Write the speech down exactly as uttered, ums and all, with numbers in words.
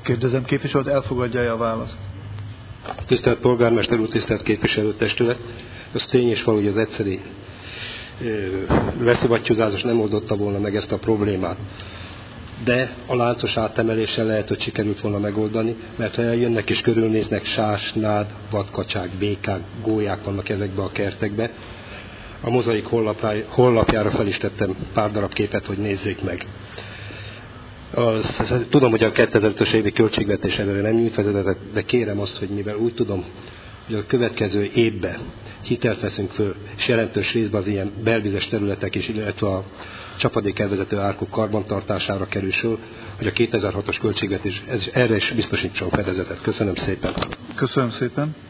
Kérdezem, képviselőt, elfogadja-e a választ? Tisztelt polgármester úr, tisztelt képviselőtestület! Az tény és való, hogy az egyszeri leszivattyúzás nem oldotta volna meg ezt a problémát. De a láncos átemeléssel lehet, hogy sikerült volna megoldani, mert ha eljönnek és körülnéznek, sás, nád, vadkacsák, békák, gólyák vannak ezekbe a kertekbe. A Mozaik honlapjára fel is tettem pár darab képet, hogy nézzék meg. Az, tudom, hogy a kétezer-ötös évi költségvetés előre nem nyújt vezetet, de kérem azt, hogy mivel úgy tudom, hogy a következő évben hitelt veszünk föl, és jelentős részben az ilyen belvizes területek is, illetve a csapadékelvezető árkok karbantartására kerül sor, hogy a kétezer-hatos költségvetés ez, erre is biztosítson fedezetet. Köszönöm szépen. Köszönöm szépen.